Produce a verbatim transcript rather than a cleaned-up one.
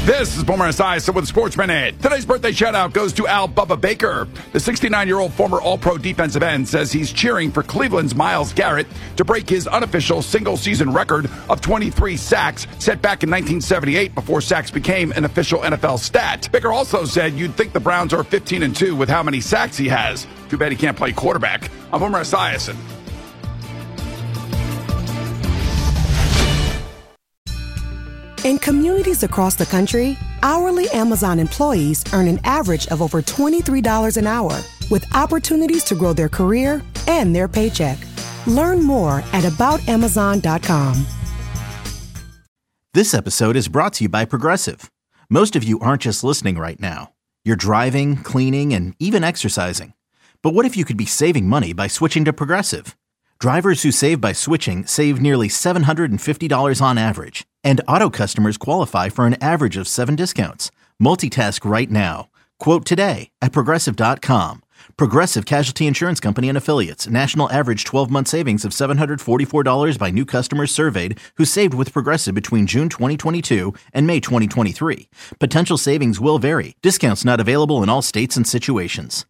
This is Boomer Esiason with Sports Minute. Today's birthday shout-out goes to Al Bubba Baker. The sixty-nine-year-old former All-Pro defensive end says he's cheering for Cleveland's Myles Garrett to break his unofficial single-season record of twenty-three sacks set back in nineteen seventy-eight before sacks became an official N F L stat. Baker also said you'd think the Browns are fifteen and two with how many sacks he has. Too bad he can't play quarterback. I'm Boomer Esiason. In communities across the country, hourly Amazon employees earn an average of over twenty-three dollars an hour, with opportunities to grow their career and their paycheck. Learn more at about amazon dot com. This episode is brought to you by Progressive. Most of you aren't just listening right now. You're driving, cleaning, and even exercising. But what if you could be saving money by switching to Progressive? Drivers who save by switching save nearly seven hundred fifty dollars on average. And auto customers qualify for an average of seven discounts. Multitask right now. Quote today at Progressive dot com. Progressive Casualty Insurance Company and Affiliates. National average twelve-month savings of seven hundred forty-four dollars by new customers surveyed who saved with Progressive between June twenty twenty-two and May twenty twenty-three. Potential savings will vary. Discounts not available in all states and situations.